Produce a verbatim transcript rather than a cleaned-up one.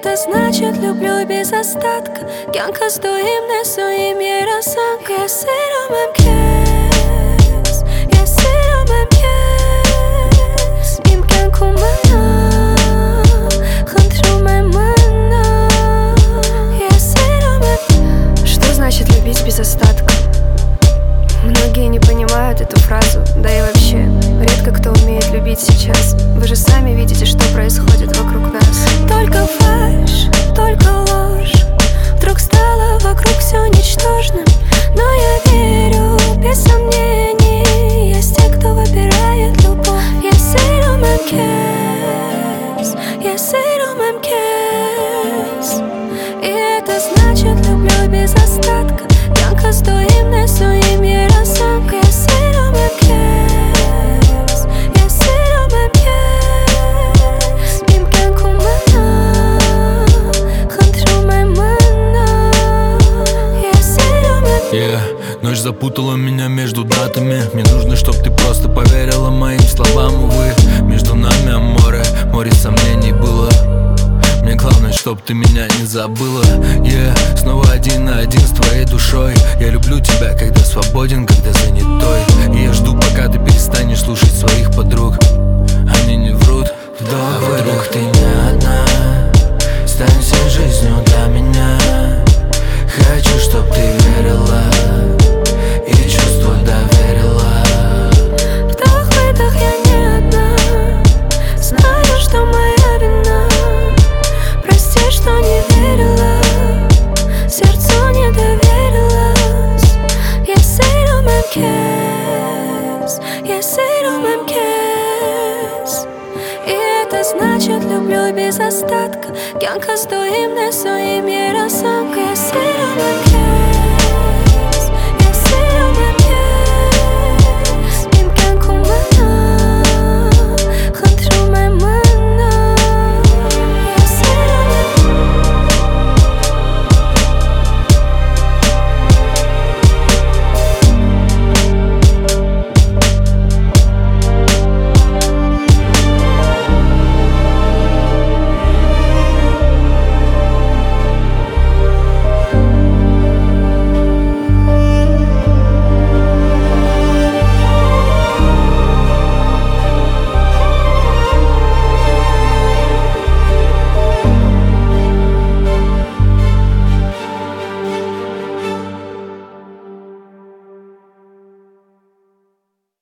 это значит люблю без остатка. Кянка стоим, не стоим, ярасан. Я сыром им кес, я сыром им кес. Им кянку мана, хантру мана. Я сыром им. Что значит любить без остатка? Многие не понимают эту фразу, да и вообще редко кто умеет любить сейчас. Вы же сами видите, что происходит вокруг нас. Только фальшь, только ложь. Вдруг стало вокруг все ничтожным. Но я верю, без сомнений, есть те, кто выбирает любовь. Я сыром им кес, я сыром им кес. И это значит люблю без остатка. Кянка стоим, не стоим, ярасан. Я сыром им кес, я сыром им кес. Им кянку мана, хантру мана. Я сыром им кес. Yeah. Ночь запутала меня между датами. Мне нужно, чтоб ты просто поверила моим словам. Увы, между нами море, море сомнений было. Мне главное, чтоб ты меня не забыла. Yeah. Снова один на один с твоей душой. Я люблю тебя, когда свободен, когда занятой. И я жду, пока ты перестанешь слушать своих подруг. Они не врут. Вдох, а вдруг ты не одна, стань всей жизнью для меня. Хочу, чтоб ты верила и чувства доверила. Вдох, выдох, я не одна. Знаю, что моя вина. Прости, что не верила, сердцу не доверилась. Я сыром им кес, я сыром им кес. И это значит люблю без остатка. Кянка стоим, не стоим, ярасан. Я сыром им кес.